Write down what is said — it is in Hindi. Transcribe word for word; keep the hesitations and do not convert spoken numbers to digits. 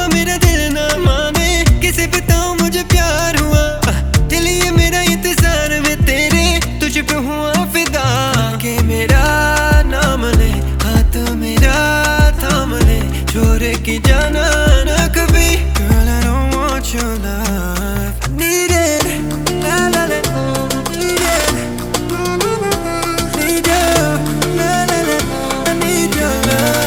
मेरा दिल ना माने, किसे बताऊं मुझे प्यार हुआ, दिल ये मेरा इंतजार में तेरे तुझ पे हुआ फिदा। के मेरा नाम ले, हाथ मेरा थाम ले, छोड़ के जाना ना कभी। Girl, I don't want your love, I need it, la la la, need it, need you, la la la, I need your love.